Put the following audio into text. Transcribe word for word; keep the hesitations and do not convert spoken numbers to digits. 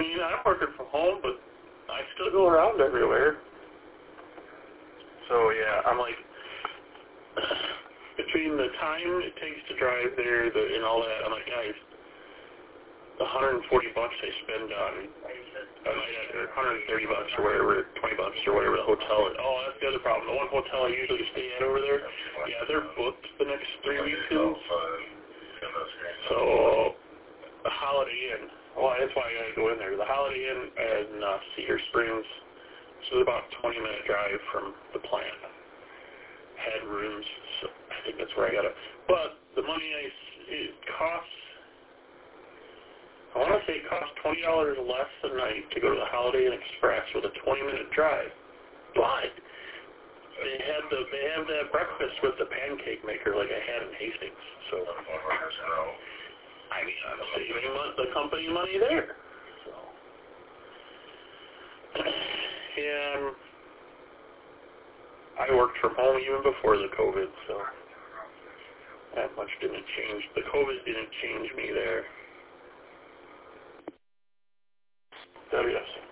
mean, I'm working from home, but I still go around everywhere. So, yeah, I'm like, between the time it takes to drive there the, and all that, I'm like, guys, the one hundred forty bucks I spend on a night at, or one hundred thirty bucks or whatever, twenty bucks or whatever the hotel is. Oh, that's the other problem. The one hotel I usually stay at over there, yeah, they're booked the next three weekends. So, the Holiday Inn, well, that's why I gotta go in there. The Holiday Inn in uh, Cedar Springs, so it's about a twenty minute drive from the plant. Had rooms, so I think that's where I got it. But the money I, it costs, I want to say it costs twenty dollars less a night to go to the Holiday Inn Express with a twenty minute drive. But they had the they have that breakfast with the pancake maker like I had in Hastings. So I mean, I'm saving the company money there. So and I worked from home even before the COVID, so that much didn't change. The COVID didn't change me there. W S